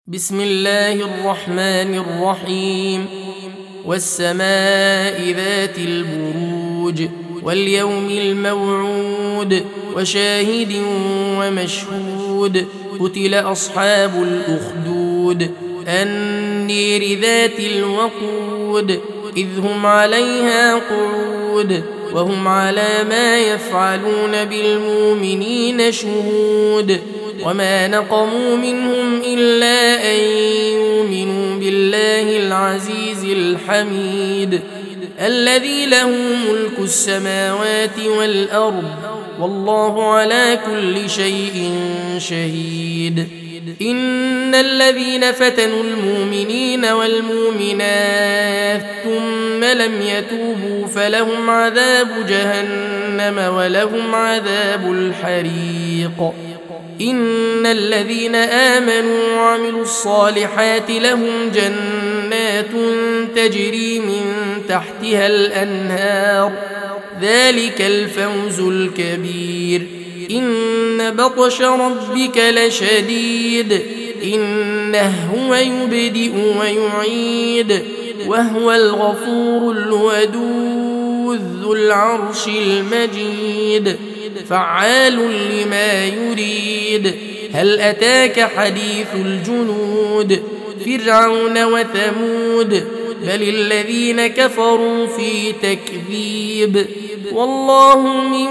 بسم الله الرحمن الرحيم والسماء ذات البروج واليوم الموعود وشاهد ومشهود قتل أصحاب الأخدود النير ذات الوقود إذ هم عليها قعود وهم على ما يفعلون بالمؤمنين شهود وما نقموا منهم إلا أن يؤمنوا بالله العزيز الحميد الذي له ملك السماوات والأرض والله على كل شيء شهيد إن الذين فتنوا المؤمنين والمؤمنات ثم لم يتوبوا فلهم عذاب جهنم ولهم عذاب الحريق إن الذين آمنوا وعملوا الصالحات لهم جنات تجري من تحتها الأنهار ذلك الفوز الكبير إن بطش ربك لشديد إنه هو يبدئ ويعيد وهو الغفور الودود ذو العرش المجيد فعال لما يريد هل أتاك حديث الجنود فرعون وثمود بل الذين كفروا في تكذيب والله من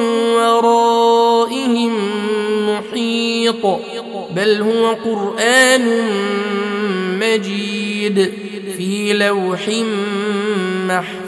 ورائهم محيط بل هو قرآن مجيد في لوح محفوظ